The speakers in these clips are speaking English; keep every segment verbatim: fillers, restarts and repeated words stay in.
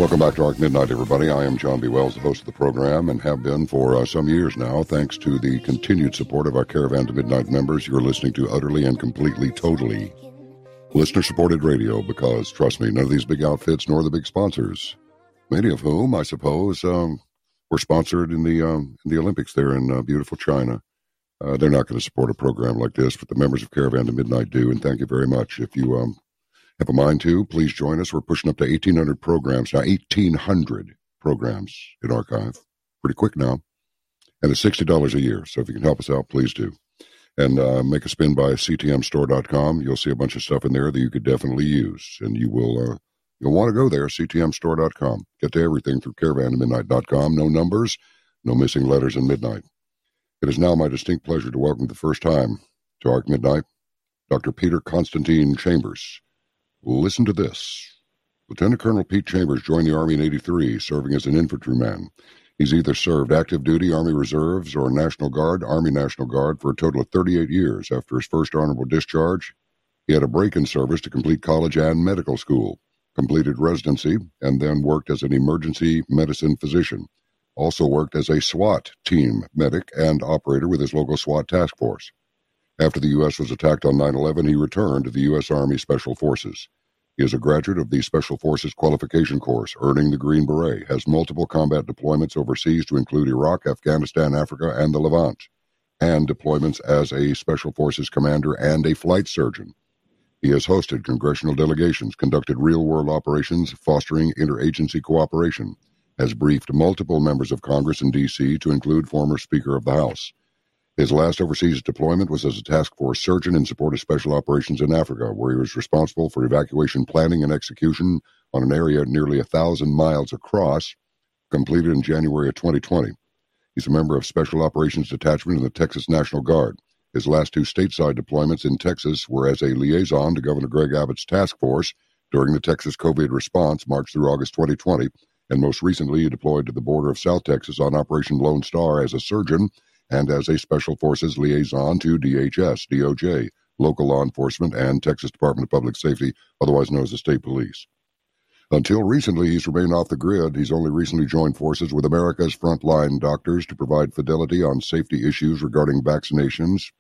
Welcome back to Arc Midnight, everybody. I am John B. Wells, the host of the program, and have been for uh, some years now. Thanks to the continued support of our Caravan to Midnight members, you're listening to Utterly and Completely Totally listener-supported radio because, trust me, none of these big outfits nor the big sponsors, many of whom, I suppose, um, were sponsored in the um, in the Olympics there in uh, beautiful China. Uh, they're not going to support a program like this, but the members of Caravan to Midnight do, and thank you very much. If you um, have a mind to, please join us. We're pushing up to eighteen hundred programs now, eighteen hundred programs in archive. Pretty quick now. And it's sixty dollars a year, so if you can help us out, please do. And uh, make a spin by C T M store dot com. You'll see a bunch of stuff in there that you could definitely use, and you will uh, you'll want to go there, C T M store dot com. Get to everything through caravan to midnight dot com. No numbers, no missing letters in midnight. It is now my distinct pleasure to welcome the first time to Arc Midnight, Doctor Peter Constantine Chambers. Listen to this. Lieutenant Colonel Pete Chambers joined the Army in eighty-three, serving as an infantryman. He's either served active duty, Army Reserves, or National Guard, Army National Guard, for a total of thirty-eight years. After his first honorable discharge, he had a break in service to complete college and medical school, completed residency, and then worked as an emergency medicine physician. Also worked as a SWAT team medic and operator with his local SWAT task force. After the U S was attacked on nine eleven, he returned to the U S Army Special Forces. He is a graduate of the Special Forces Qualification Course, earning the Green Beret, has multiple combat deployments overseas to include Iraq, Afghanistan, Africa, and the Levant, and deployments as a Special Forces commander and a flight surgeon. He has hosted congressional delegations, conducted real-world operations fostering interagency cooperation, has briefed multiple members of Congress in D C to include former Speaker of the House. His last overseas deployment was as a task force surgeon in support of special operations in Africa, where he was responsible for evacuation planning and execution on an area nearly a thousand miles across, completed in January of twenty twenty. He's a member of Special Operations Detachment in the Texas National Guard. His last two stateside deployments in Texas were as a liaison to Governor Greg Abbott's task force during the Texas COVID response, March through August twenty twenty, and most recently he deployed to the border of South Texas on Operation Lone Star as a surgeon and as a Special Forces liaison to D H S, D O J, local law enforcement, and Texas Department of Public Safety, otherwise known as the State Police. Until recently, he's remained off the grid. He's only recently joined forces with America's frontline doctors to provide fidelity on safety issues regarding vaccinations,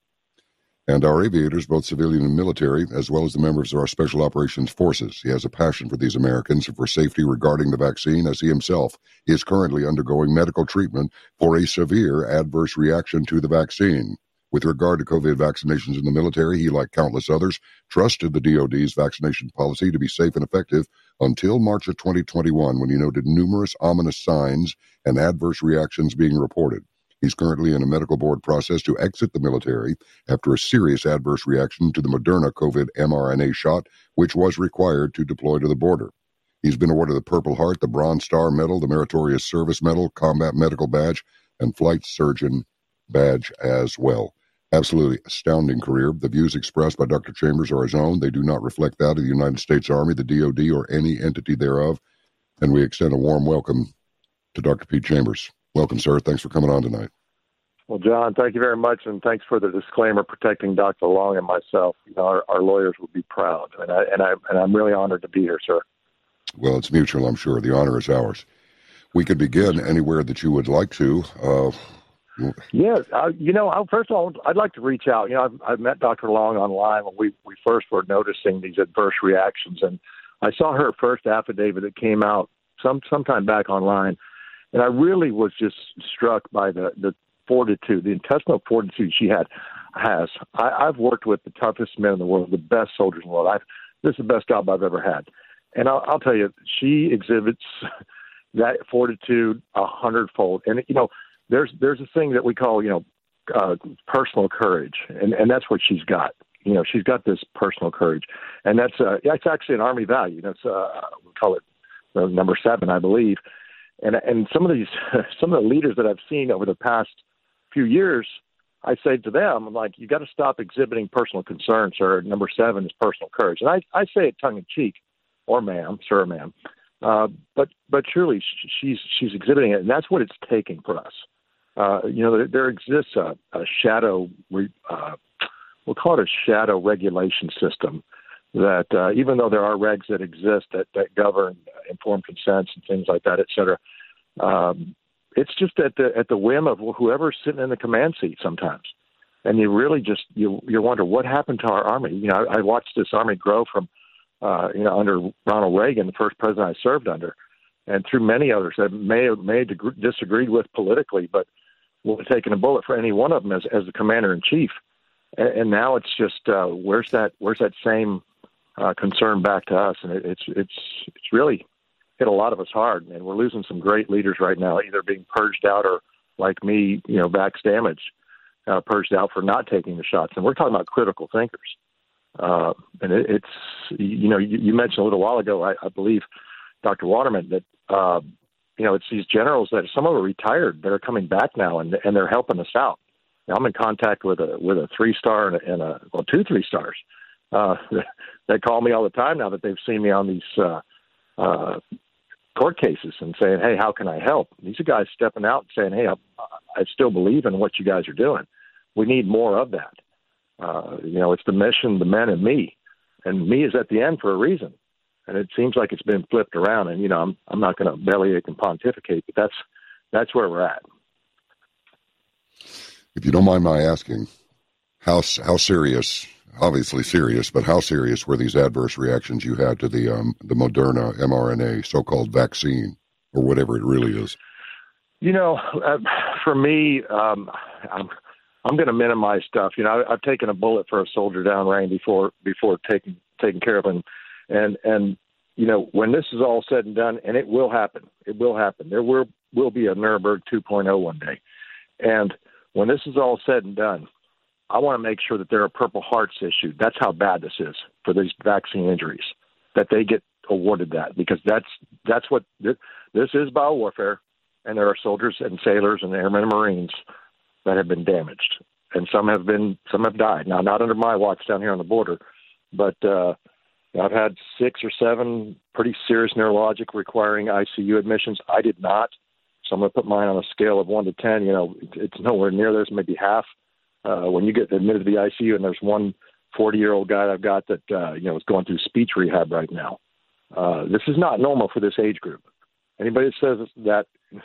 and our aviators, both civilian and military, as well as the members of our Special Operations Forces. He has a passion for these Americans and for safety regarding the vaccine, as he himself is currently undergoing medical treatment for a severe adverse reaction to the vaccine. With regard to COVID vaccinations in the military, he, like countless others, trusted the D O D's vaccination policy to be safe and effective until March of twenty twenty-one, when he noted numerous ominous signs and adverse reactions being reported. He's currently in a medical board process to exit the military after a serious adverse reaction to the Moderna COVID mRNA shot, which was required to deploy to the border. He's been awarded the Purple Heart, the Bronze Star Medal, the Meritorious Service Medal, Combat Medical Badge, and Flight Surgeon Badge as well. Absolutely astounding career. The views expressed by Doctor Chambers are his own. They do not reflect that of the United States Army, the D O D, or any entity thereof. And we extend a warm welcome to Doctor Pete Chambers. Welcome, sir. Thanks for coming on tonight. Well, John, thank you very much, and thanks for the disclaimer protecting Doctor Long and myself. You know, our, our lawyers would be proud, and, I, and, I, and I'm really honored to be here, sir. Well, it's mutual, I'm sure. The honor is ours. We could begin anywhere that you would like to. Uh, yeah, uh, you know, I, first of all, I'd like to reach out. You know, I've, I've met Doctor Long online when we, we first were noticing these adverse reactions, and I saw her first affidavit that came out some sometime back online. And I really was just struck by the, the fortitude, the intestinal fortitude she had has. I, I've worked with the toughest men in the world, the best soldiers in the world. I've, this is the best job I've ever had. And I'll, I'll tell you, she exhibits that fortitude a hundredfold. And, you know, there's there's a thing that we call, you know, uh, personal courage. And, and that's what she's got. You know, she's got this personal courage. And that's uh, that's actually an Army value. That's, uh, we call it uh, number seven, I believe. And and some of these, some of the leaders that I've seen over the past few years, I say to them, I'm like, you got to stop exhibiting personal concern, sir. Number seven is personal courage. And I, I say it tongue in cheek, or ma'am, sir, ma'am. Uh, but but surely she's she's exhibiting it, and that's what it's taking for us. Uh, you know, there, there exists a, a shadow, uh, we'll call it a shadow regulation system that uh, even though there are regs that exist that, that govern informed consents and things like that, et cetera, um, it's just at the at the whim of whoever's sitting in the command seat sometimes. And you really just you you wonder what happened to our Army. You know, I, I watched this Army grow from uh, you know under Ronald Reagan, the first president I served under, and through many others that may have may have disagreed with politically, but would have taken a bullet for any one of them as as the commander in chief. And, and now it's just uh, where's that where's that same uh, concern back to us? And it, it's it's it's really hit a lot of us hard, and we're losing some great leaders right now, either being purged out or, like me, you know, vax damage. Uh, purged out for not taking the shots. And we're talking about critical thinkers. Uh, and it, it's, you know, you, you mentioned a little while ago, I, I believe, Doctor Waterman, that, uh, you know, it's these generals that some of them are retired that are coming back now, and and they're helping us out. Now, I'm in contact with a with a three-star and a, and a well, two three-stars. Uh, they call me all the time now that they've seen me on these uh, uh, court cases and saying, hey, how can I help? These are guys stepping out and saying, hey, I, I still believe in what you guys are doing. We need more of that. Uh, you know, it's the mission, the men, and me. And me is at the end for a reason. And it seems like it's been flipped around. And, you know, I'm, I'm not going to bellyache and pontificate, but that's that's where we're at. If you don't mind my asking, how how serious, obviously serious, but how serious were these adverse reactions you had to the um, the Moderna mRNA so-called vaccine, or whatever it really is? You know, uh, for me, um, I'm I'm going to minimize stuff. You know, I, I've taken a bullet for a soldier downrange before before taking taking care of him, and and you know, when this is all said and done, and it will happen, it will happen. There will will be a Nuremberg two point oh one day, and when this is all said and done, I want to make sure that there are Purple Hearts issued. That's how bad this is for these vaccine injuries, that they get awarded that, because that's that's what this, this is, biowarfare, and there are soldiers and sailors and airmen and Marines that have been damaged, and some have been some have died. Now, not under my watch down here on the border, but uh, I've had six or seven pretty serious neurologic requiring I C U admissions. I did not, so I'm going to put mine on a scale of one to ten. You know, it's nowhere near this, maybe half. Uh, when you get admitted to the I C U, and there's one forty-year-old guy I've got that uh, you know is going through speech rehab right now. Uh, this is not normal for this age group. Anybody that says that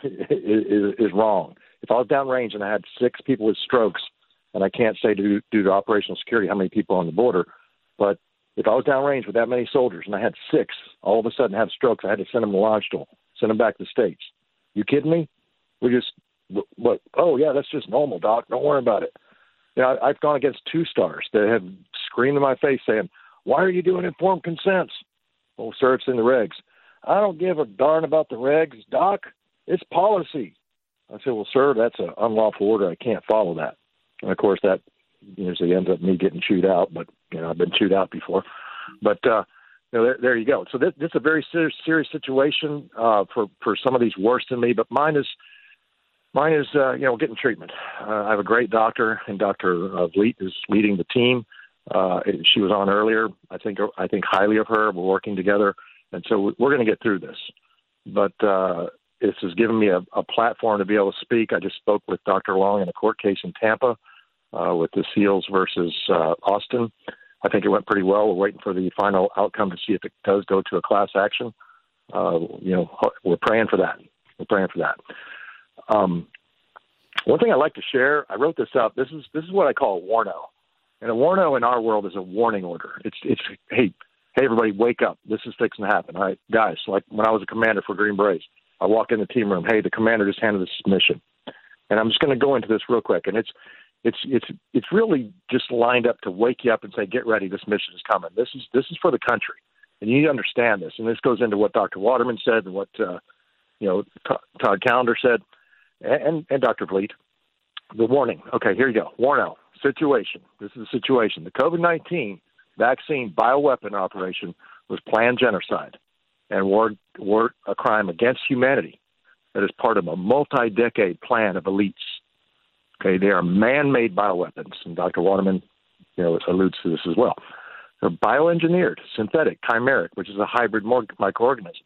is, is wrong. If I was downrange and I had six people with strokes, and I can't say due, due to operational security how many people on the border, but if I was downrange with that many soldiers and I had six all of a sudden have strokes, I had to send them to Lodgeville, send them back to the States. You kidding me? We just, what? Oh, yeah, that's just normal, Doc. Don't worry about it. You know, I've gone against two stars that have screamed in my face saying, why are you doing informed consents? Well, sir, it's in the regs. I don't give a darn about the regs, Doc. It's policy. I said, well, sir, that's an unlawful order. I can't follow that. And, of course, that usually ends up me getting chewed out, but, you know, I've been chewed out before. But, uh, you know, there, there you go. So this, this is a very serious, serious situation uh, for, for some of these worse than me, but mine is, Mine is, uh, you know, getting treatment. Uh, I have a great doctor, and Doctor Uh, Vliet is leading the team. Uh, she was on earlier. I think I think highly of her. We're working together, and so we're going to get through this. But uh, this has given me a, a platform to be able to speak. I just spoke with Doctor Long in a court case in Tampa uh, with the SEALs versus uh, Austin. I think it went pretty well. We're waiting for the final outcome to see if it does go to a class action. Uh, you know, we're praying for that. We're praying for that. Um, one thing I'd like to share, I wrote this up. This is this is what I call a warno. And a warno in our world is a warning order. It's it's hey hey everybody, wake up. This is fixing to happen. All right, guys. Like when I was a commander for Green Berets, I walk in the team room. Hey, the commander just handed this mission, and I'm just going to go into this real quick. And it's it's it's it's really just lined up to wake you up and say, get ready. This mission is coming. This is this is for the country, and you need to understand this. And this goes into what Doctor Waterman said and what uh, you know Todd Callender said. And, and Doctor Vliet, the warning. Okay, here you go. Warno, situation. This is the situation. The COVID nineteen vaccine bioweapon operation was planned genocide and war, war a crime against humanity that is part of a multi-decade plan of elites. Okay, they are man-made bioweapons, and Doctor Waterman, you know, alludes to this as well. They're bioengineered, synthetic, chimeric, which is a hybrid microorganism,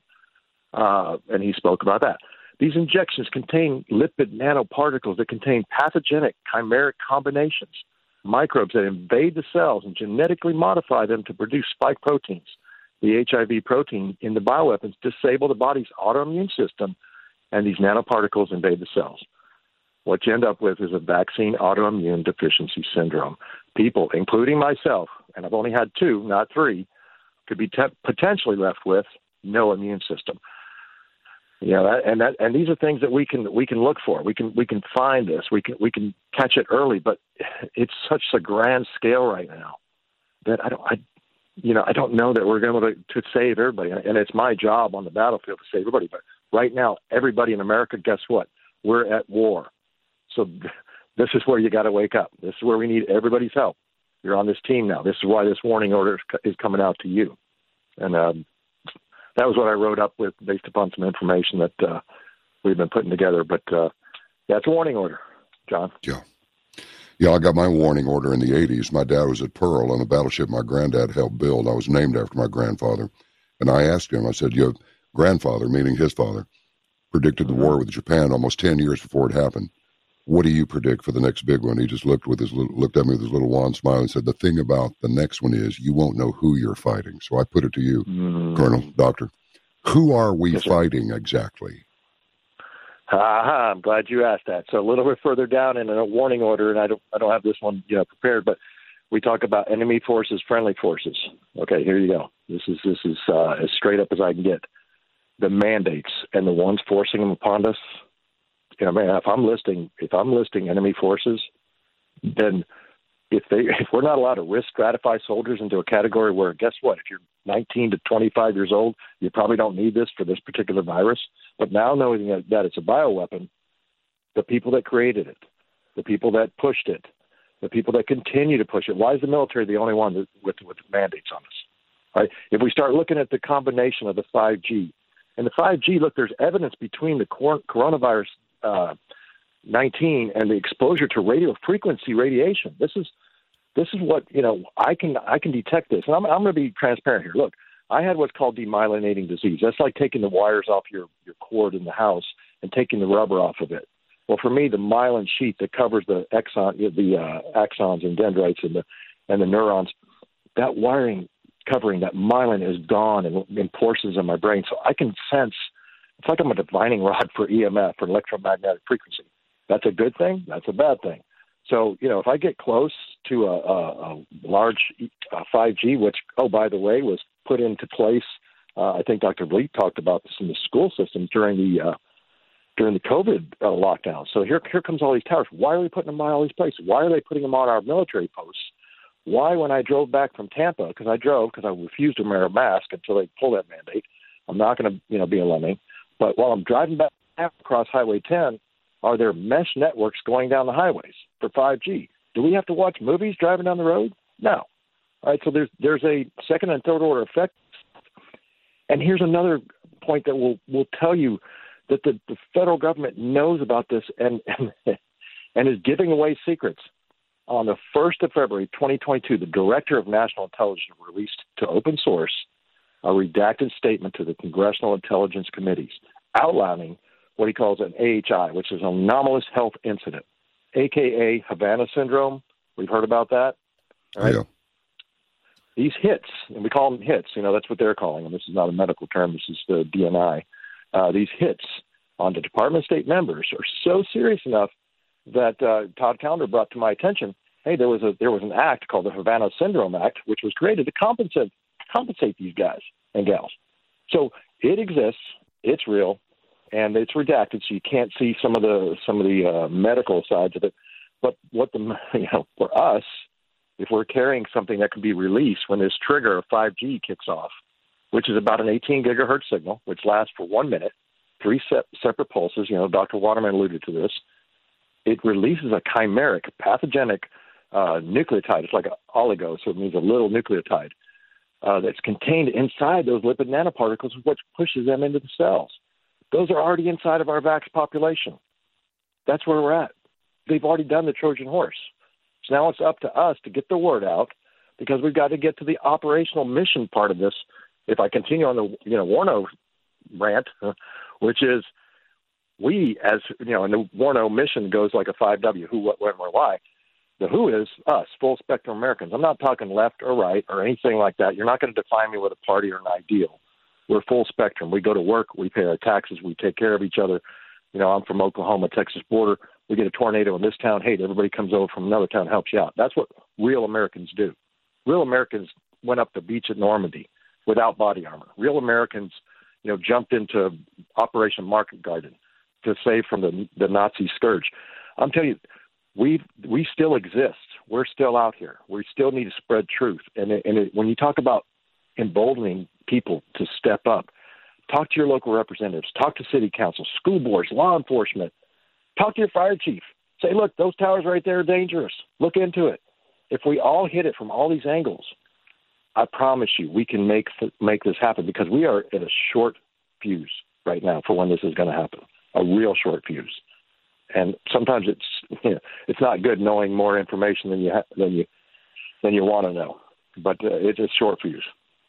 uh, and he spoke about that. These injections contain lipid nanoparticles that contain pathogenic chimeric combinations microbes that invade the cells and genetically modify them to produce spike proteins. The H I V protein in the bioweapons disable the body's autoimmune system, and these nanoparticles invade the cells. What you end up with is a vaccine autoimmune deficiency syndrome. People, including myself, and I've only had two, not three, could be te- potentially left with no immune system. You know, that, and that, and these are things that we can we can look for. We can we can find this. We can we can catch it early. But it's such a grand scale right now that I don't I, you know I don't know that we're going to to save everybody. And it's my job on the battlefield to save everybody. But right now, everybody in America, guess what? We're at war. So this is where you got to wake up. This is where we need everybody's help. You're on this team now. This is why this warning order is coming out to you. And um, that was what I wrote up with based upon some information that uh, we've been putting together. But uh, that's a warning order, John. Yeah. Yeah, I got my warning order in the eighties. My dad was at Pearl on the battleship my granddad helped build. I was named after my grandfather. And I asked him, I said, your grandfather, meaning his father, predicted the war with Japan almost ten years before it happened. What do you predict for the next big one? He just looked with his little, looked at me with his little wand smile and said, the thing about the next one is you won't know who you're fighting. So I put it to you, mm. Colonel, Doctor. Who are we yes, fighting exactly? Uh-huh. I'm glad you asked that. So a little bit further down in a warning order, and I don't I don't have this one you know, prepared, but we talk about enemy forces, friendly forces. Okay, here you go. This is this is uh, as straight up as I can get. The mandates and the ones forcing them upon us. You know, man, if I'm listing if I'm listing enemy forces, then if they if we're not allowed to risk stratify soldiers into a category where, guess what, if you're nineteen to twenty-five years old, you probably don't need this for this particular virus. But now knowing that, that it's a bioweapon, the people that created it, the people that pushed it, the people that continue to push it, why is the military the only one that, with with mandates on us? Right? If we start looking at the combination of the five G and the five G, look, there's evidence between the cor- coronavirus uh, nineteen and the exposure to radio frequency radiation. This is this is what you know. I can I can detect this, and I'm I'm going to be transparent here. Look, I had what's called demyelinating disease. That's like taking the wires off your your cord in the house and taking the rubber off of it. Well, for me, the myelin sheath that covers the exon, the uh, axons and dendrites and the and the neurons, that wiring covering that myelin is gone in, in portions of my brain, so I can sense. It's like I'm a divining rod for E M F, for electromagnetic frequency. That's a good thing. That's a bad thing. So, you know, if I get close to a, a, a large uh, five G, which, oh, by the way, was put into place, uh, I think Doctor Bleak talked about this in the school system during the uh, during the COVID uh, lockdown. So here, here comes all these towers. Why are we putting them on all these places? Why are they putting them on our military posts? Why, when I drove back from Tampa, because I drove because I refused to wear a mask until they pull that mandate. I'm not going to, you know, be a lemming. But while I'm driving back across Highway ten, are there mesh networks going down the highways for five G? Do we have to watch movies driving down the road? No. All right, so there's there's a second and third order effect. And here's another point that will will tell you that the, the federal government knows about this and, and and is giving away secrets. On the first of February, twenty twenty-two, the Director of National Intelligence released to open source a redacted statement to the Congressional Intelligence Committees outlining what he calls an A H I, which is an anomalous health incident, a k a. Havana syndrome. We've heard about that. All right? Yeah. These hits, and we call them hits, you know, that's what they're calling them. This is not a medical term. This is the D N I. Uh, these hits on the Department of State members are so serious enough that uh, Todd Callender brought to my attention, hey, there was a there was an act called the Havana Syndrome Act, which was created to compensate compensate these guys and gals. So it exists, it's real, and it's redacted, so you can't see some of the some of the uh, medical sides of it. But what the you know for us, if we're carrying something that can be released when this trigger of five G kicks off, which is about an eighteen gigahertz signal, which lasts for one minute, three se- separate pulses. You know, Doctor Waterman alluded to this. It releases a chimeric, pathogenic uh, nucleotide. It's like an oligo, so it means a little nucleotide. Uh, that's contained inside those lipid nanoparticles, which pushes them into the cells. Those are already inside of our vax population. That's where we're at. They've already done the Trojan horse. So now it's up to us to get the word out, because we've got to get to the operational mission part of this. If I continue on the you know Warno rant, which is we as you know, and the Warno mission goes like a five W: who, what, when, where, why. The who is us, full spectrum Americans. I'm not talking left or right or anything like that. You're not going to define me with a party or an ideal. We're full spectrum. We go to work. We pay our taxes. We take care of each other. You know, I'm from Oklahoma, Texas border. We get a tornado in this town. Hey, everybody comes over from another town and helps you out. That's what real Americans do. Real Americans went up the beach at Normandy without body armor. Real Americans, you know, jumped into Operation Market Garden to save from the, the Nazi scourge. I'm telling you, we we still exist. We're still out here. We still need to spread truth. And, it, and it, when you talk about emboldening people to step up, talk to your local representatives, talk to city council, school boards, law enforcement, talk to your fire chief. Say, look, those towers right there are dangerous. Look into it. If we all hit it from all these angles, I promise you we can make make this happen, because we are at a short fuse right now for when this is going to happen, a real short fuse. And sometimes it's you know, it's not good knowing more information than you ha- than you than you want to know, but uh, it's a short fuse.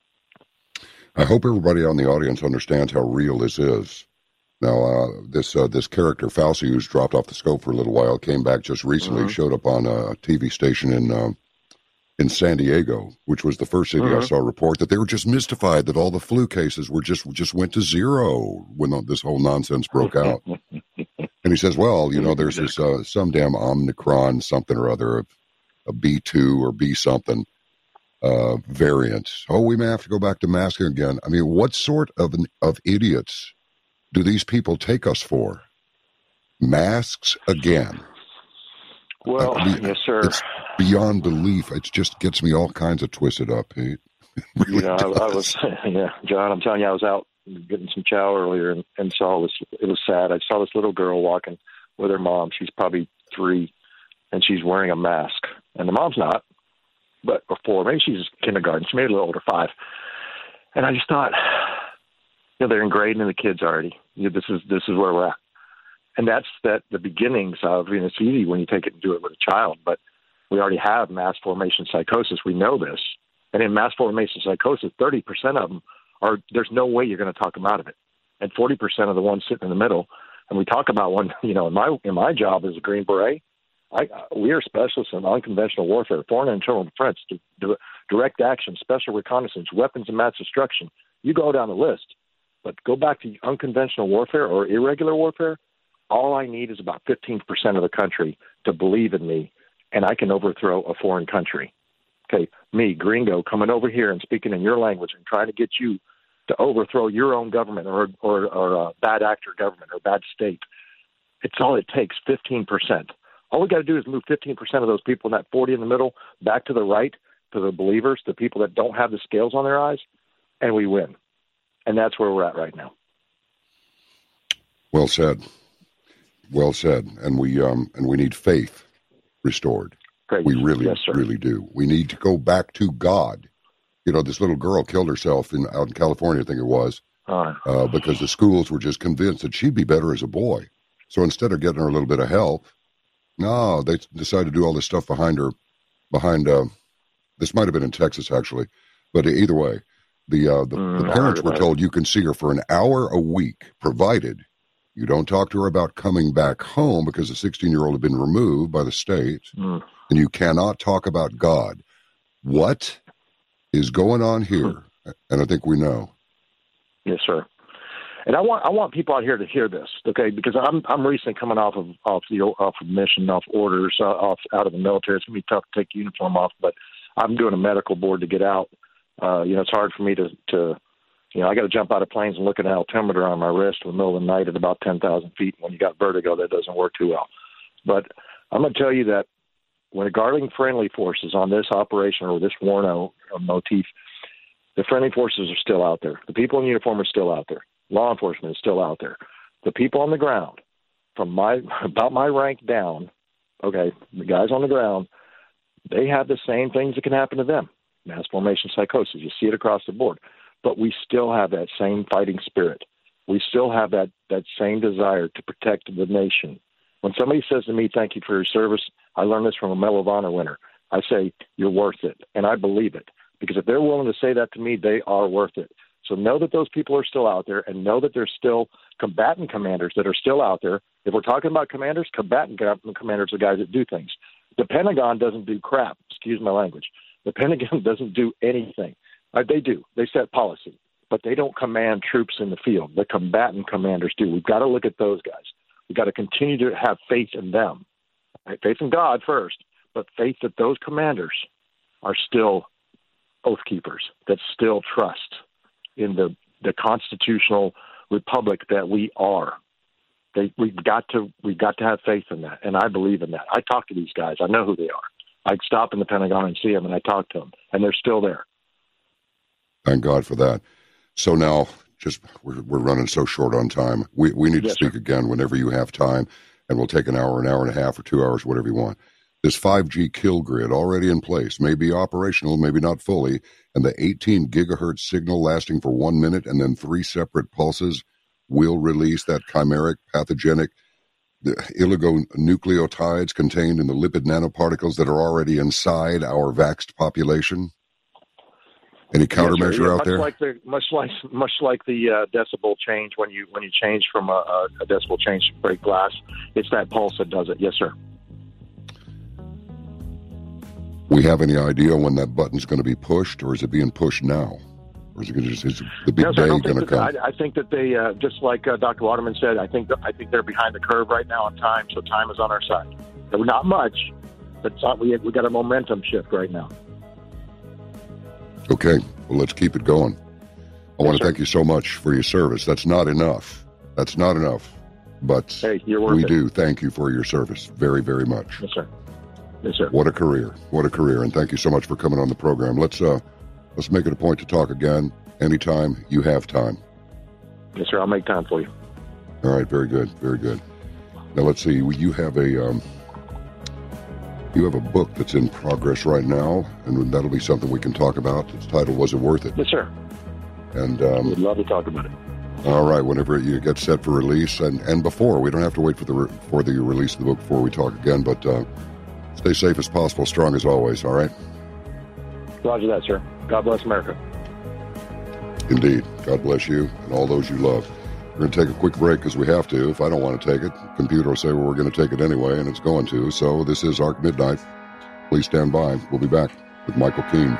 I hope everybody on the audience understands how real this is. Now, uh, this uh, this character Fauci, who's dropped off the scope for a little while, came back just recently, mm-hmm. showed up on a T V station in uh, in San Diego, which was the first city mm-hmm. I saw report that they were just mystified that all the flu cases were just just went to zero when this whole nonsense broke out. And he says, well, you know, there's this uh, some damn Omicron something or other, a B two or B something uh, variant. Oh, we may have to go back to masking again. I mean, what sort of an, of idiots do these people take us for? Masks again. Well, I mean, yes, sir. It's beyond belief. It just gets me all kinds of twisted up, Pete. Really you know, I, I was, yeah, John, I'm telling you, I was out getting some chow earlier and, and saw this. It was sad. I saw this little girl walking with her mom. She's probably three, and she's wearing a mask. And the mom's not, but or four. Maybe she's kindergarten. She may be a little older, five. And I just thought, you know, they're ingrained in the kids already. You know, this is this is where we're at. And that's that the beginnings of, you know, it's easy when you take it and do it with a child, but we already have mass formation psychosis. We know this. And in mass formation psychosis, thirty percent of them are, there's no way you're going to talk them out of it. And forty percent of the ones sitting in the middle, and we talk about one, you know, in my in my job as a Green Beret, I, we are specialists in unconventional warfare, foreign and internal defense, direct action, special reconnaissance, weapons of mass destruction. You go down the list. But go back to unconventional warfare or irregular warfare, all I need is about fifteen percent of the country to believe in me, and I can overthrow a foreign country. Okay, me, gringo, coming over here and speaking in your language and trying to get you to overthrow your own government or or, or a bad actor government or bad state. It's all it takes, fifteen percent. All we got to do is move fifteen percent of those people in that forty in the middle back to the right, to the believers, the people that don't have the scales on their eyes, and we win. And that's where we're at right now. Well said. Well said. And we um and we need faith restored. Great. We really, yes, sir. really do. We need to go back to God. You know, this little girl killed herself in out in California, I think it was, uh, uh, because the schools were just convinced that she'd be better as a boy. So instead of getting her a little bit of help, no, they decided to do all this stuff behind her. Behind uh, this might have been in Texas actually, but either way, the uh, the, mm, the parents were told you can see her for an hour a week, provided you don't talk to her about coming back home because the sixteen-year-old had been removed by the state, mm. and you cannot talk about God. What is going on here? Mm. And I think we know. Yes, sir. And I want I want people out here to hear this, okay? Because I'm I'm recently coming off of off the off of mission, off orders, uh, off out of the military. It's gonna be tough to take the uniform off, but I'm doing a medical board to get out. Uh, you know, it's hard for me to to. You know, I got to jump out of planes and look at an altimeter on my wrist in the middle of the night at about ten thousand feet. When you got vertigo, that doesn't work too well. But I'm going to tell you that when the guarding friendly forces on this operation or this war no, motif, the friendly forces are still out there. The people in uniform are still out there. Law enforcement is still out there. The people on the ground, from my about my rank down, okay, the guys on the ground, they have the same things that can happen to them. Mass formation psychosis. You see it across the board. But we still have that same fighting spirit. We still have that, that same desire to protect the nation. When somebody says to me, thank you for your service, I learned this from a Medal of Honor winner. I say, you're worth it. And I believe it. Because if they're willing to say that to me, they are worth it. So know that those people are still out there, and know that there's still combatant commanders that are still out there. If we're talking about commanders, combatant commanders are guys that do things. The Pentagon doesn't do crap. Excuse my language. The Pentagon doesn't do anything. Uh, they do. They set policy, but they don't command troops in the field. The combatant commanders do. We've got to look at those guys. We've got to continue to have faith in them. Right? Faith in God first, but faith that those commanders are still oath keepers, that still trust in the, the constitutional republic that we are. They, we've got to we've got to have faith in that, and I believe in that. I talk to these guys. I know who they are. I stop in the Pentagon and see them, and I talk to them, and they're still there. Thank God for that. So now, just we're, we're running so short on time. We we need yes, to speak sir. again whenever you have time, and we'll take an hour, an hour and a half, or two hours, whatever you want. This five G kill grid already in place, may be operational, maybe not fully, and the eighteen gigahertz signal lasting for one minute and then three separate pulses will release that chimeric, pathogenic, the oligonucleotides contained in the lipid nanoparticles that are already inside our vaxxed population. Any countermeasure yes, yeah, out much there? Like the, much like much like the uh, decibel change when you when you change from a, a decibel change to break glass, it's that pulse that does it. Yes, sir. We have any idea when that button's going to be pushed, or is it being pushed now? Or is it going to just, is the big no, sir, day going to come? I, I think that they, uh, just like uh, Doctor Waterman said, I think I think they're behind the curve right now on time, so time is on our side. So not much, but it's not, we we got a momentum shift right now. Okay, well, let's keep it going. I Yes, want to sir. thank you so much for your service. That's not enough. That's not enough. But Hey, you're worth we it. do thank you for your service very, very much. Yes, sir. Yes, sir. What a career. What a career. And thank you so much for coming on the program. Let's uh, let's make it a point to talk again anytime you have time. Yes, sir. I'll make time for you. All right, very good, very good. Now let's see. You have a um, you have a book that's in progress right now, and that'll be something we can talk about. Its title, Was It Worth It? Yes, sir. And um, We'd love to talk about it. all right, whenever you get set for release, and, and before, we don't have to wait for the re- for the release of the book before we talk again. But uh, stay safe as possible, strong as always. All right. Roger that, sir. God bless America. Indeed. God bless you and all those you love. We're going to take a quick break because we have to. If I don't want to take it, the computer will say, well, we're going to take it anyway, and it's going to. So this is Arc Midnight. Please stand by. We'll be back with Michael Keene.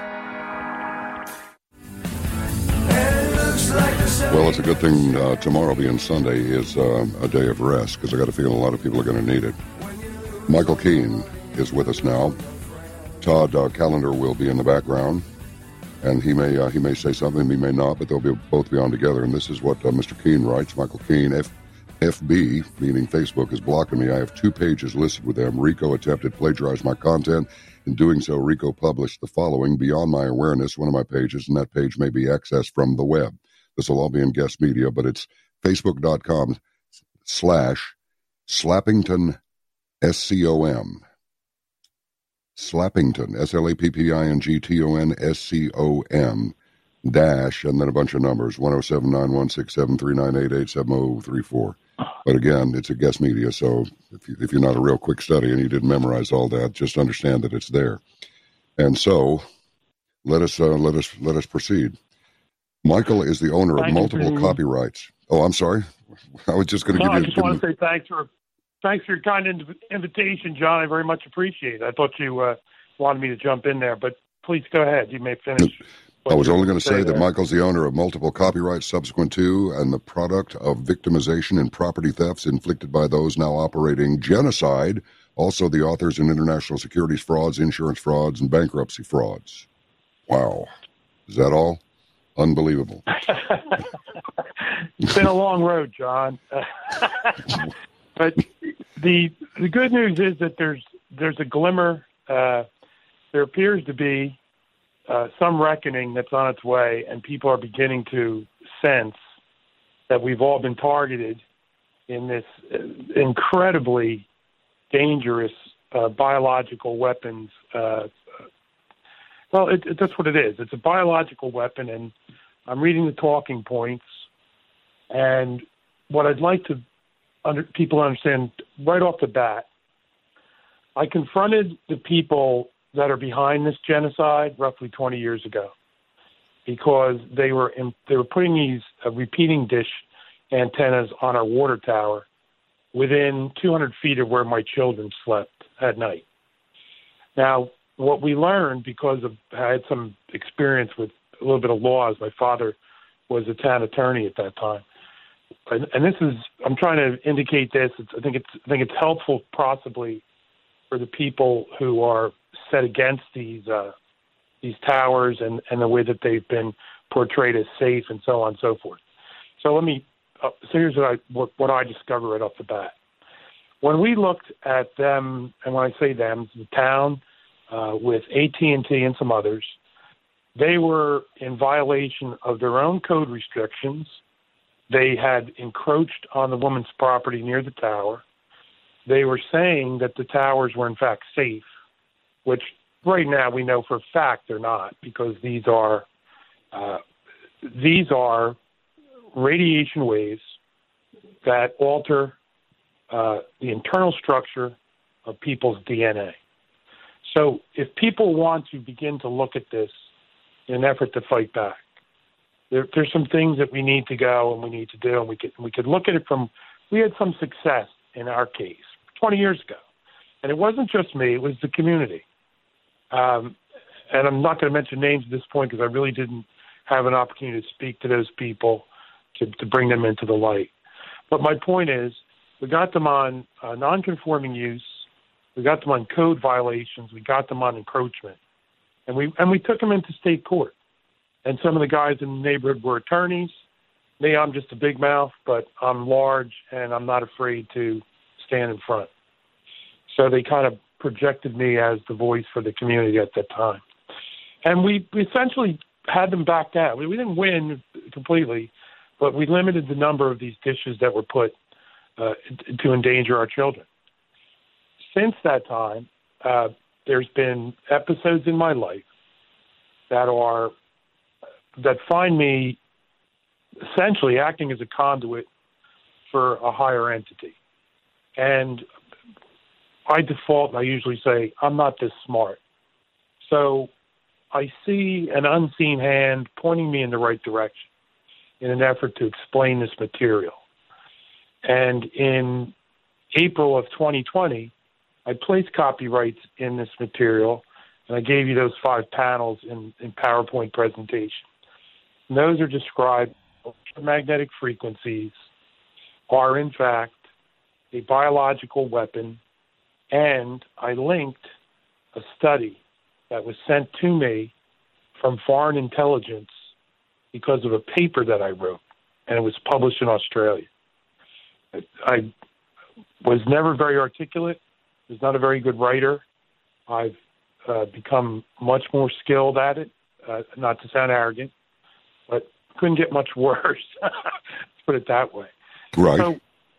Well, it's a good thing uh, tomorrow being Sunday is uh, a day of rest because I got a feeling a lot of people are going to need it. Michael Keene is with us now. Todd uh, Callender will be in the background. And he may uh, he may say something, he may not, but they'll be both be on together. And this is what uh, Mister Keene writes. Michael Keene, F, FB, meaning Facebook, is blocking me. I have two pages listed with them. Rico attempted to plagiarize my content. In doing so, Rico published the following: Beyond My Awareness, one of my pages, and that page may be accessed from the web. This will all be in guest media, but it's facebook.com slash Slappington, S C O M. Slappington, S L A P P I N G T O N S C O M, dash, and then a bunch of numbers, one oh seven, nine one six, seven three nine eight, eight seven oh three four. But again, it's a guest media, so if, you, if you're not a real quick study and you didn't memorize all that, just understand that it's there. And so, let us uh, let us let us proceed. Michael is the owner Thank of you multiple for- copyrights. Oh, I'm sorry. I was just going to No, give I you. just give want you- to say thanks for thanks for your kind inv- invitation, John. I very much appreciate it. I thought you uh, wanted me to jump in there, but please go ahead. You may finish. I was only going to say that there. Michael's the owner of multiple copyrights subsequent to and the product of victimization and property thefts inflicted by those now operating genocide, also the authors in international securities frauds, insurance frauds, and bankruptcy frauds. Wow. Is that all? Unbelievable. It's been a long road, John. But the the good news is that there's there's a glimmer. Uh, there appears to be uh, some reckoning that's on its way, and people are beginning to sense that we've all been targeted in this uh, incredibly dangerous uh, biological weapons. Uh, well, it, it, that's what it is. It's a biological weapon, and I'm reading the talking points. And what I'd like to under, people understand right off the bat, I confronted the people that are behind this genocide roughly twenty years ago because they were in, they were putting these uh, repeating dish antennas on our water tower within two hundred feet of where my children slept at night. Now, what we learned, because of I had some experience with a little bit of laws. My father was a town attorney at that time, and, and this is I'm trying to indicate this. It's, I think it's I think it's helpful possibly for the people who are set against these uh, these towers and, and the way that they've been portrayed as safe and so on and so forth. So let me. Uh, so here's what I what, what I discovered right off the bat. When we looked at them, and when I say them, the town uh, with A T and T and some others, they were in violation of their own code restrictions. They had encroached on the woman's property near the tower. They were saying that the towers were in fact safe, which right now we know for a fact they're not, because these are uh, these are radiation waves that alter uh, the internal structure of people's D N A. So if people want to begin to look at this in an effort to fight back, there, there's some things that we need to go and we need to do, and we could we could look at it from. We had some success in our case twenty years ago, and it wasn't just me; it was the community. Um, and I'm not going to mention names at this point because I really didn't have an opportunity to speak to those people to, to bring them into the light. But my point is, we got them on uh, non-conforming use, we got them on code violations, we got them on encroachment, and we and we took them into state court. And some of the guys in the neighborhood were attorneys. Me, I'm just a big mouth, but I'm large and I'm not afraid to stand in front. So they kind of projected me as the voice for the community at that time. And we essentially had them back down. We, we didn't win completely, but we limited the number of these dishes that were put uh, to endanger our children. Since that time, uh, there's been episodes in my life that are that find me essentially acting as a conduit for a higher entity. And I default, and I usually say, I'm not this smart. So I see an unseen hand pointing me in the right direction in an effort to explain this material. And in April of twenty twenty, I placed copyrights in this material, and I gave you those five panels in, in PowerPoint presentation. And those are described electromagnetic frequencies are, in fact, a biological weapon, and I linked a study that was sent to me from foreign intelligence because of a paper that I wrote, and it was published in Australia. I was never very articulate, was not a very good writer. I've uh, become much more skilled at it, uh, not to sound arrogant, but couldn't get much worse, let's put it that way. Right. So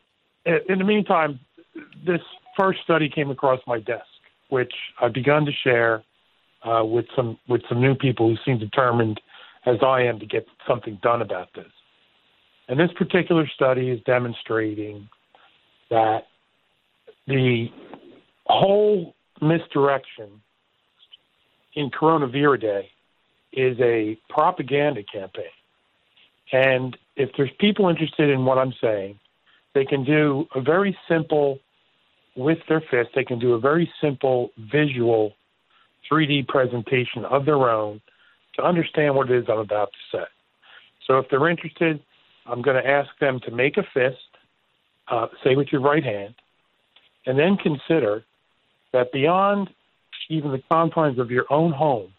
in the meantime, this first study came across my desk, which I've begun to share uh, with some with some new people who seem determined, as I am, to get something done about this. And this particular study is demonstrating that the whole misdirection in Coronaviridae is a propaganda campaign. And if there's people interested in what I'm saying, they can do a very simple, with their fist, they can do a very simple visual three D presentation of their own to understand what it is I'm about to say. So if they're interested, I'm going to ask them to make a fist, uh, say with your right hand, and then consider that beyond even the confines of your own home,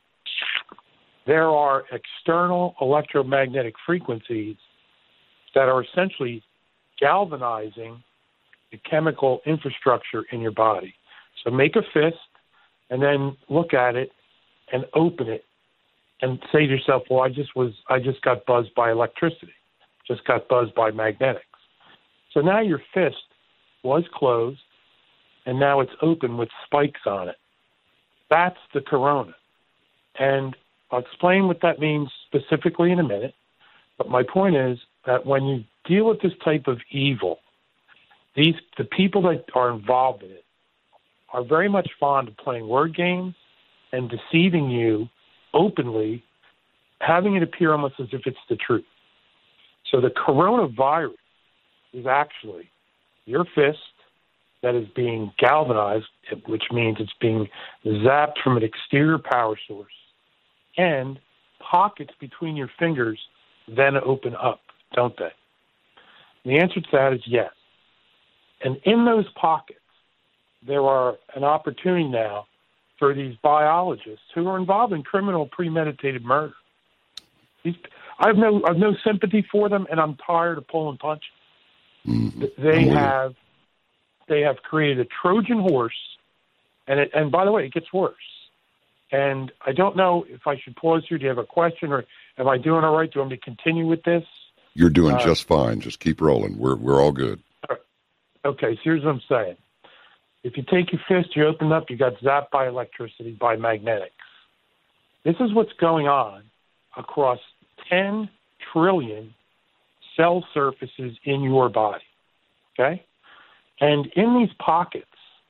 there are external electromagnetic frequencies that are essentially galvanizing the chemical infrastructure in your body. So make a fist and then look at it and open it and say to yourself, well, I just was, I just got buzzed by electricity, just got buzzed by magnetics. So now your fist was closed and now it's open with spikes on it. That's the corona. And I'll explain what that means specifically in a minute. But my point is that when you deal with this type of evil, these the people that are involved in it are very much fond of playing word games and deceiving you openly, having it appear almost as if it's the truth. So the coronavirus is actually your fist that is being galvanized, which means it's being zapped from an exterior power source, and pockets between your fingers then open up, don't they? The answer to that is yes. And in those pockets, there are an opportunity now for these biologists who are involved in criminal premeditated murder. These, I have no, I have no sympathy for them, and I'm tired of pulling punches. Mm-hmm. They have, they have created a Trojan horse, and it, and by the way, it gets worse. And I don't know if I should pause here. Do you have a question, or am I doing all right? Do you want me to continue with this? You're doing uh, just fine. Just keep rolling. We're we're all good. Okay, so here's what I'm saying. If you take your fist, you open it up, you got zapped by electricity, by magnetics. This is what's going on across ten trillion cell surfaces in your body, okay? And in these pockets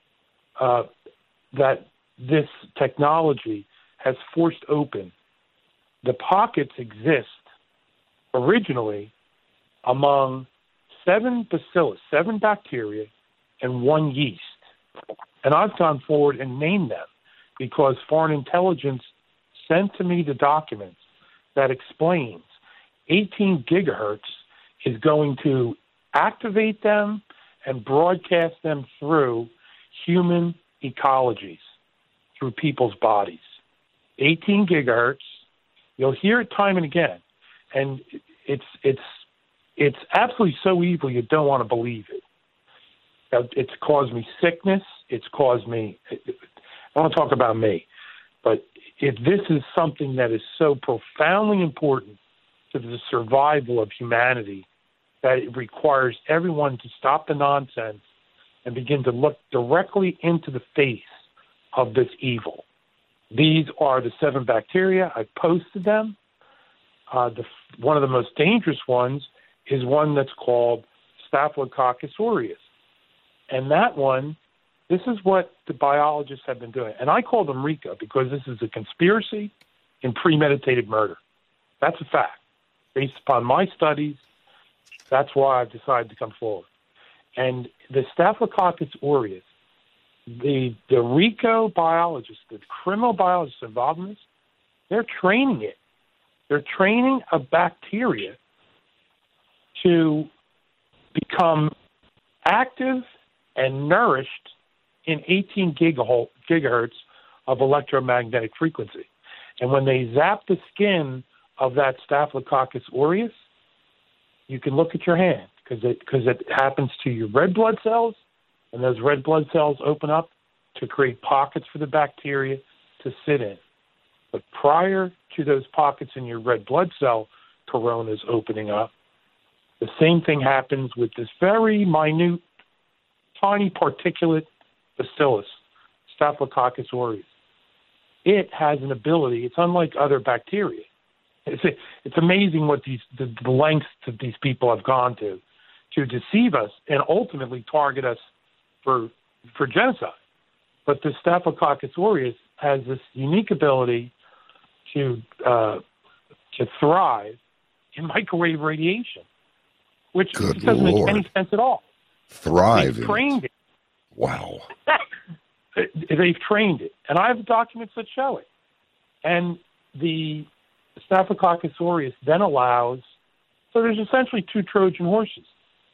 uh, that this technology has forced open, the pockets exist originally among seven bacillus, seven bacteria, and one yeast. And I've gone forward and named them because foreign intelligence sent to me the documents that explains eighteen gigahertz is going to activate them and broadcast them through human ecologies, through people's bodies. eighteen gigahertz. You'll hear it time and again. And it's it's it's absolutely so evil you don't want to believe it. It's caused me sickness. It's caused me, I don't want to talk about me, but if this is something that is so profoundly important to the survival of humanity that it requires everyone to stop the nonsense and begin to look directly into the face of this evil. These are the seven bacteria. I posted them. Uh, the, one of the most dangerous ones is one that's called Staphylococcus aureus. And that one, this is what the biologists have been doing. And I call them RICO because this is a conspiracy in premeditated murder. That's a fact. Based upon my studies, that's why I've decided to come forward. And the Staphylococcus aureus, the, the RICO biologists, the criminal biologists involved in this, they're training it. They're training a bacteria to become active and nourished in eighteen gigahertz of electromagnetic frequency. And when they zap the skin of that Staphylococcus aureus, you can look at your hand because it, because it happens to your red blood cells, and those red blood cells open up to create pockets for the bacteria to sit in. But prior to those pockets in your red blood cell coronas opening up, the same thing happens with this very minute, tiny particulate bacillus, Staphylococcus aureus. It has an ability, it's unlike other bacteria. It's, it's amazing what these the, the lengths that these people have gone to to deceive us and ultimately target us for for genocide. But the Staphylococcus aureus has this unique ability to uh, to thrive in microwave radiation, which Good doesn't Lord. make any sense at all. Thrive. They've trained it. Wow. They've trained it. And I have documents that show it. And the Staphylococcus aureus then allows, so there's essentially two Trojan horses.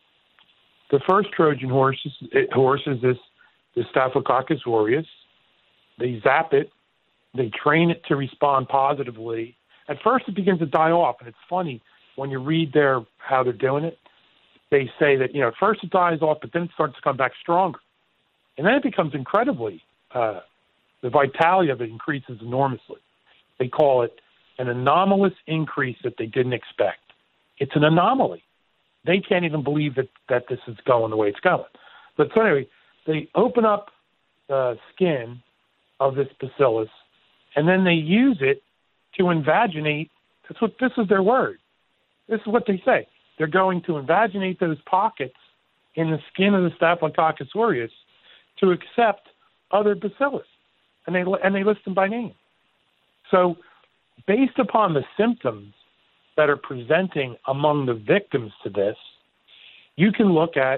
The first Trojan horse is, horse is this, the Staphylococcus aureus. They zap it. They train it to respond positively. At first it begins to die off. And it's funny, when you read their how they're doing it, they say that, you know, at first it dies off, but then it starts to come back stronger. And then it becomes incredibly, uh, the vitality of it increases enormously. They call it an anomalous increase that they didn't expect. It's an anomaly. They can't even believe that, that this is going the way it's going. But so anyway, they open up the skin of this bacillus, and then they use it to invaginate. That's what, this is their word. This is what they say. They're going to invaginate those pockets in the skin of the Staphylococcus aureus to accept other bacillus, and they and they list them by name. So, based upon the symptoms that are presenting among the victims to this, you can look at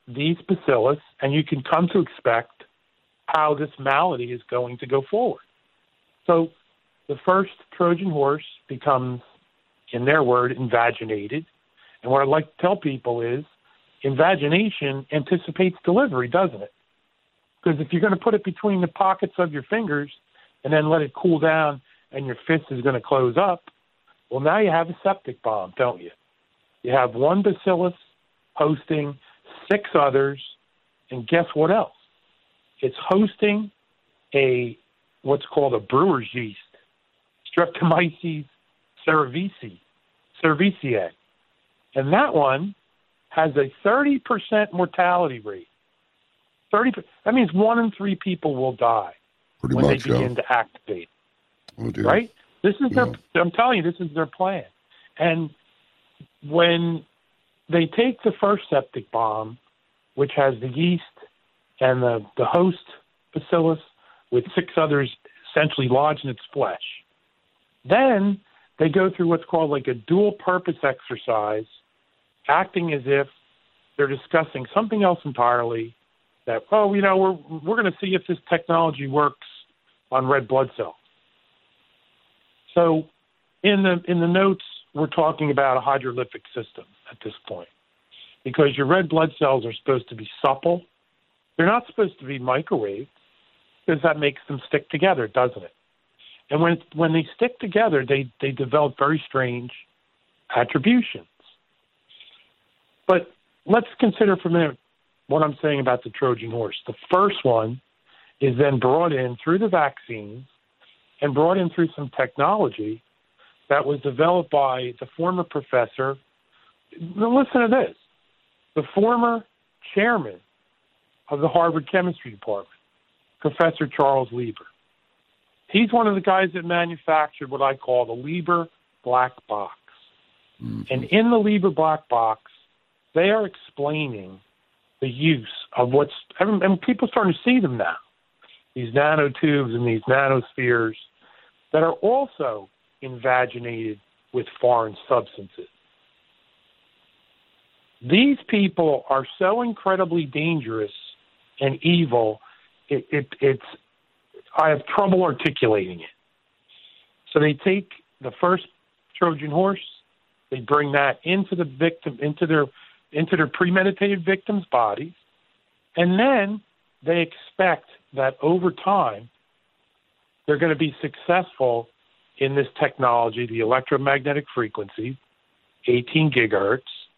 these bacillus, and you can come to expect how this malady is going to go forward. So the first Trojan horse becomes, in their word, invaginated. And what I'd like to tell people is invagination anticipates delivery, doesn't it? Because if you're going to put it between the pockets of your fingers and then let it cool down and your fist is going to close up, well, now you have a septic bomb, don't you? You have one bacillus hosting six others, and guess what else? It's hosting a what's called a brewer's yeast, Streptomyces cerevisiae, cerevisiae. And that one has a thirty percent mortality rate. thirty That means one in three people will die Pretty when much, they begin yeah. to activate. Oh, dear. Right? This is Yeah. their, I'm telling you, this is their plan. And when they take the first septic bomb, which has the yeast and the, the host bacillus with six others essentially lodged in its flesh, then they go through what's called like a dual purpose exercise, acting as if they're discussing something else entirely, that, oh, you know, we're, we're going to see if this technology works on red blood cells. So in the in the notes, we're talking about a hydrolytic system at this point, because your red blood cells are supposed to be supple. They're not supposed to be microwaved, because that makes them stick together, doesn't it? And when when they stick together, they, they develop very strange attributions. But let's consider for a minute what I'm saying about the Trojan horse. The first one is then brought in through the vaccines and brought in through some technology that was developed by the former professor. Now listen to this. The former chairman of the Harvard Chemistry Department, Professor Charles Lieber. He's one of the guys that manufactured what I call the Lieber black box. Mm-hmm. And in the Lieber black box, they are explaining the use of what's, and people are starting to see them now, these nanotubes and these nanospheres that are also invaginated with foreign substances. These people are so incredibly dangerous and evil, it, it, it's, I have trouble articulating it. So they take the first Trojan horse, they bring that into the victim, into their, into their premeditated victims' bodies, and then they expect that over time they're going to be successful in this technology, the electromagnetic frequency, eighteen gigahertz,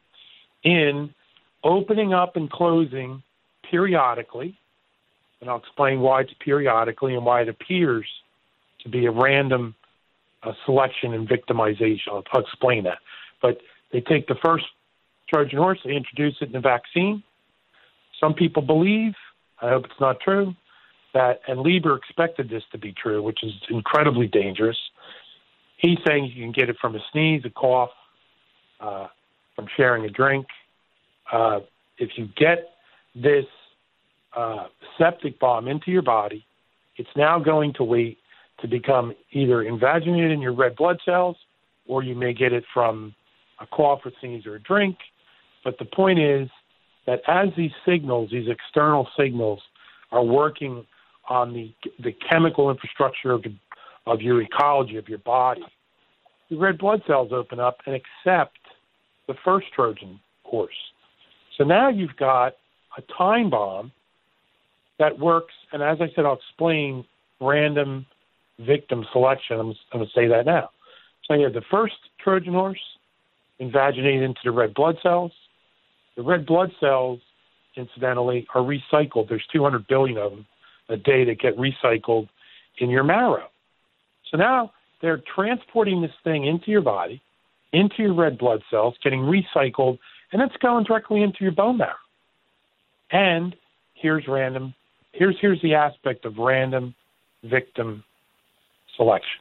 in opening up and closing periodically, and I'll explain why it's periodically and why it appears to be a random uh, selection and victimization. I'll, I'll explain that. But they take the first Trojan horse, they introduce it in the vaccine. Some people believe, I hope it's not true, that, and Lieber expected this to be true, which is incredibly dangerous. He's saying you can get it from a sneeze, a cough, uh, from sharing a drink. Uh, if you get this uh, septic bomb into your body, it's now going to wait to become either invaginated in your red blood cells, or you may get it from a cough or sneeze or a drink. But the point is that as these signals, these external signals, are working on the the chemical infrastructure of, the, of your ecology, of your body, the red blood cells open up and accept the first Trojan horse. So now you've got a time bomb that works, and as I said, I'll explain random victim selection. I'm, I'm going to say that now. So you have the first Trojan horse invaginated into the red blood cells. The red blood cells, incidentally, are recycled. There's two hundred billion of them a day that get recycled in your marrow. So now they're transporting this thing into your body, into your red blood cells, getting recycled, and it's going directly into your bone marrow. And here's random, here's here's the aspect of random victim selection.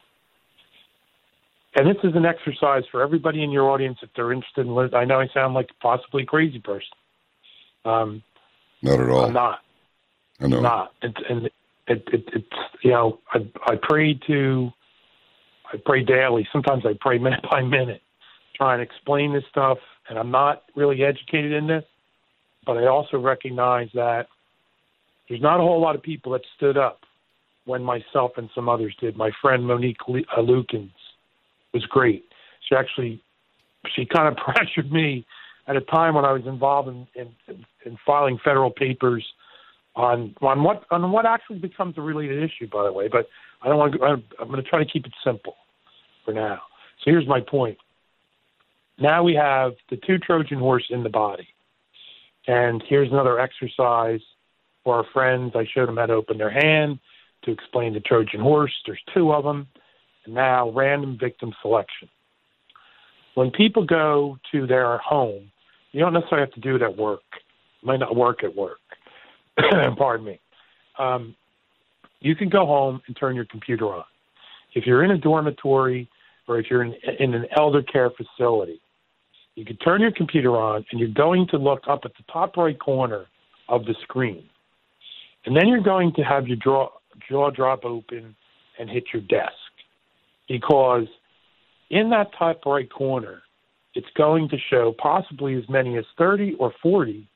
And this is an exercise for everybody in your audience if they're interested in. I know I sound like possibly a crazy person. Um, not at all. I'm not. I know. I'm not. It, and it, it, it's, you know, I, I pray to, I pray daily. Sometimes I pray minute by minute, trying to explain this stuff. And I'm not really educated in this, but I also recognize that there's not a whole lot of people that stood up when myself and some others did. My friend Monique Lukens was great. She actually, she kind of pressured me at a time when I was involved in, in, in filing federal papers on on what on what actually becomes a related issue, by the way. But I don't want to. I'm, I'm going to try to keep it simple for now. So here's my point. Now we have the two Trojan horse in the body, and here's another exercise for our friends. I showed them how to open their hand to explain the Trojan horse. There's two of them, and now random victim selection. When people go to their home, you don't necessarily have to do it at work. It might not work at work. Pardon me. Um, you can go home and turn your computer on. If you're in a dormitory or if you're in, in an elder care facility, you can turn your computer on and you're going to look up at the top right corner of the screen. And then you're going to have your jaw, jaw drop open and hit your desk. Because in that top right corner, it's going to show possibly as many as thirty or forty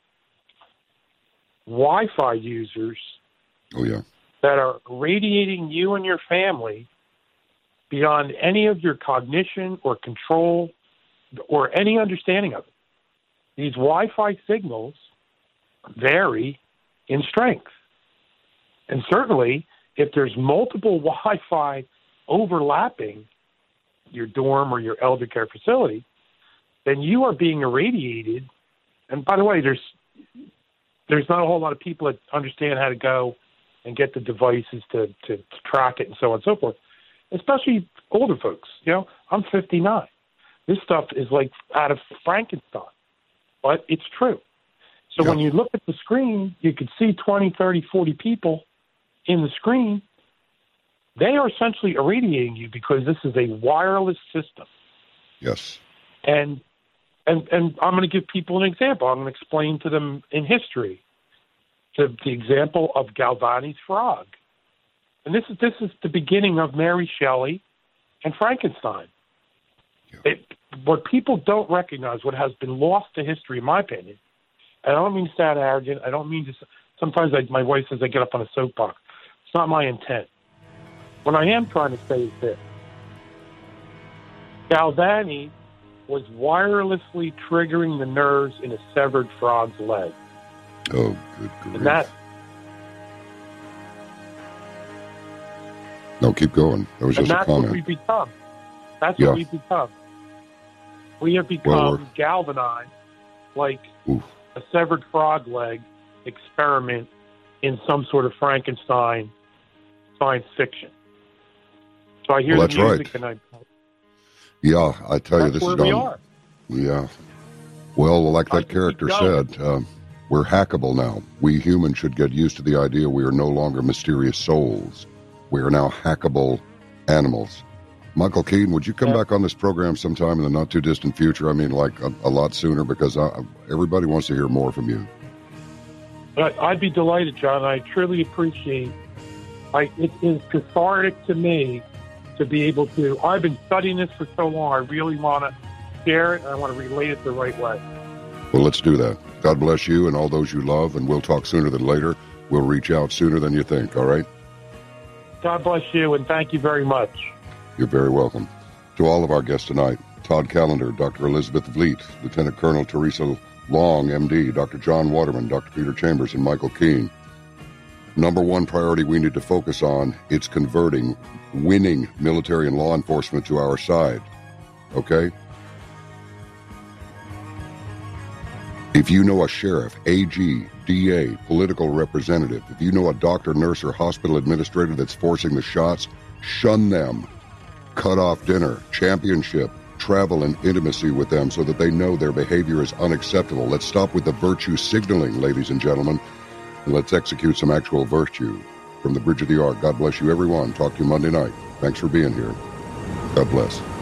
Wi-Fi users oh, yeah. that are radiating you and your family beyond any of your cognition or control or any understanding of it. These Wi-Fi signals vary in strength. And certainly, if there's multiple Wi-Fi overlapping your dorm or your elder care facility, then you are being irradiated. And by the way, there's there's not a whole lot of people that understand how to go and get the devices to, to, to track it and so on and so forth, especially older folks. You know, I'm fifty-nine. This stuff is like out of Frankenstein, but it's true. So yeah. when you look at the screen, you can see twenty, thirty, forty people in the screen. They are essentially irradiating you because this is a wireless system. Yes. And and and I'm going to give people an example. I'm going to explain to them in history the, the example of Galvani's frog. And this is this is the beginning of Mary Shelley and Frankenstein. Yeah. It, what people don't recognize, what has been lost to history, in my opinion, and I don't mean to sound arrogant. I don't mean to. Sometimes I, my wife says I get up on a soapbox. It's not my intent. What I am trying to say is this. Galvani was wirelessly triggering the nerves in a severed frog's leg. Oh, good grief. And that, no, keep going. That was just a comment. And that's what we become. That's yeah. what we become. We have become well, galvanized like oof. a severed frog leg experiment in some sort of Frankenstein science fiction. So I hear well, the that's music right. and I... Yeah, I tell you, That's this where is done. we are. Yeah. Well, like I that character keep going. said, um, we're hackable now. We humans should get used to the idea we are no longer mysterious souls. We are now hackable animals. Michael Keaton, would you come yeah. back on this program sometime in the not-too-distant future? I mean, like a, a lot sooner, because I, everybody wants to hear more from you. I'd be delighted, John. I truly appreciate I, it is cathartic to me to be able to. I've been studying this for so long. I really want to share it, and I want to relate it the right way. Well, let's do that. God bless you and all those you love, and we'll talk sooner than later. We'll reach out sooner than you think, all right? God bless you, and thank you very much. You're very welcome. To all of our guests tonight, Todd Callender, Doctor Elizabeth Vliet, Lieutenant Colonel Teresa Long, M D, Doctor John Waterman, Doctor Peter Chambers, and Michael Keene. Number one priority we need to focus on, it's converting, winning military and law enforcement to our side. Okay? If you know a sheriff, A G, D A, political representative, if you know a doctor, nurse, or hospital administrator that's forcing the shots, shun them. Cut off dinner, championship, travel, and intimacy with them so that they know their behavior is unacceptable. Let's stop with the virtue signaling, ladies and gentlemen, and let's execute some actual virtue. From the Bridge of the Ark, God bless you, everyone. Talk to you Monday night. Thanks for being here. God bless.